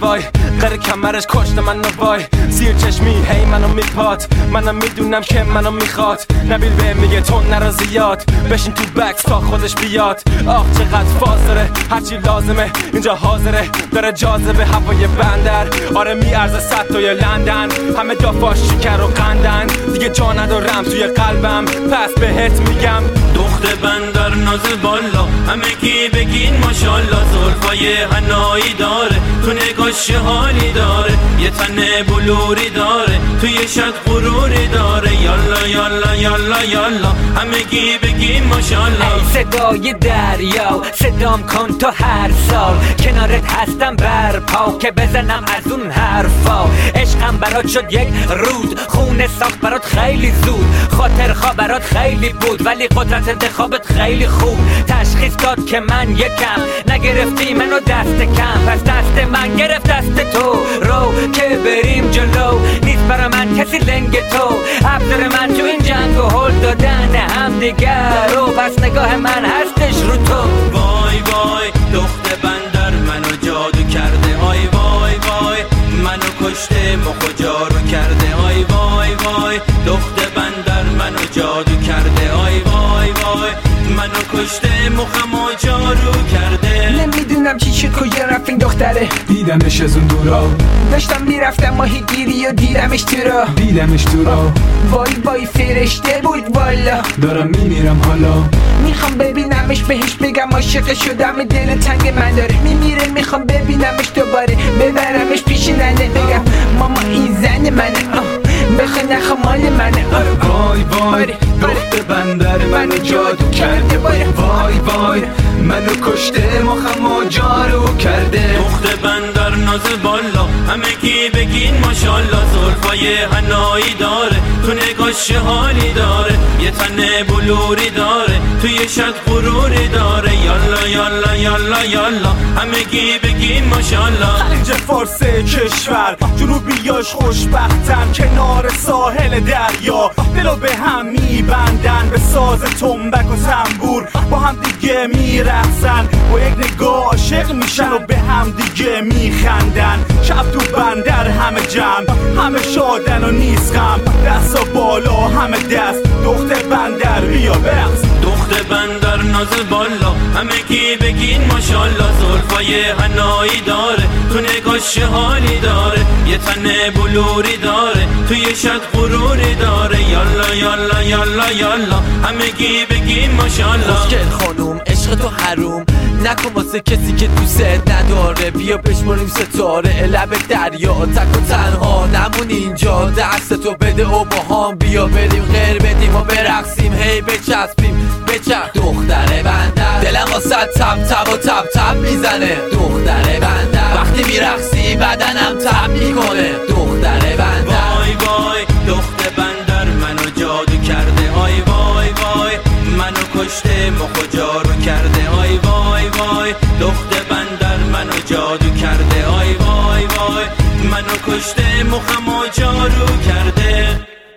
وای غیر کمرش کشت منو وای زیر چشمی هی منو میپات منم میدونم که منو میخواد نبیل به میگه تو نرا زیاد بشین تو بکس تا خودش بیاد آخ چقدر فاز داره هرچی لازمه اینجا حاضره داره جاذبه هوای بندر آره میارزه 100 تا لندن همه دافاش شکر و قندن دیگه جا ندارم توی قلبم پس بهت میگم دخت بندر نازل بالا همه کی بگین ماشالله زلفای حنایی داره تو نگاش حالی داره یه تن بلوری داره تو یه شد غروری داره یالا یالا یالا یالا همه کی بگین ماشالله ای صدای دریا صدام کن تا هر سال کنارت هستم برپا که بزنم از اون حرفا عشقم برات شد یک رود خونه ساخت برات خیلی زود خاطرخواه برات خیلی بود ولی قدرت انتخابت خیلی خوب تشخیص داد که من یکم نگرفتی منو دست کم پس دست من گرفت دست تو رو که بریم جلو نیست برا من کسی لنگ تو ابزار من تو این جنگ و هل دادن هم دیگر رو پس نگاه من هستش رو تو وای وای دخت بندر منو جادو کرده آی وای وای منو کشته مخ جارو کرده آی وای وای دخت بندر منو جادو کرده آی وای وای منو کشته مخمو جارو کرده نمیدونم چی کجا رفت این دختره دیدمش از اون دورا داشتم میرفتم ماهی گیری و دیدمش تو را وای وای فرشته بود والا دارم میمیرم حالا میخوام ببینمش بهش بگم عاشق شدم دل تنگ من داره میمیره میخوام ببینمش دوباره ببرمش پیش ننه بگم ماما این زن منه بخواه نخواه مال منه وای وای دخت بندر منو جادو کرده وای وای منو کشته مخمو جارو کرده دخت بندر نازل بالا همه کی بگین ماشالله زلفای حنایی داره تو نگاش حالی داره یه تن بلوری داره تو یه شد غروری داره یالا یالا یالا یالا همه کی بگین ماشالله خلیج فارس کشور جنوبیاش خوشبختن کنار ساحل دریا دلو به هم میبندن به ساز تنبک و تنبور با هم دیگه میرقصن با یک نگاه عاشق میشن و به هم دیگه میخندن شب تو بندر همه جمع همه شادن و نیست غم دستا بالا همه دست دخت بندر بیا برقص دخت بندر نازل بالا همه کی بگین ماشالله زلفای حنایی داره تو نگاش حالی داره یه تن بلوری داره تو یه شد غروری داره یالا یالا یالا یالا همه کی بگین ماشالله خوشگل خانوم عشق تو حروم نکن واسه کسی که دوست نداره بیا بشماریم ستاره لب دریا تک و تنها نمون اینجا دست تو بده و با هم بیا بریم غیر بدیم و برقصیم هی بچسبیم دختر بندر دلم واسه تب تب و تب تب میزنه دختر بندر وقتی میرقصی بدنم تب میکنه دختر بندر وای وای دخت بندر منو جادو کرده آی وای وای منو کشته مخ جارو کرده آی وای وای دخت بندر منو جادو کرده آی وای وای منو کشته مخم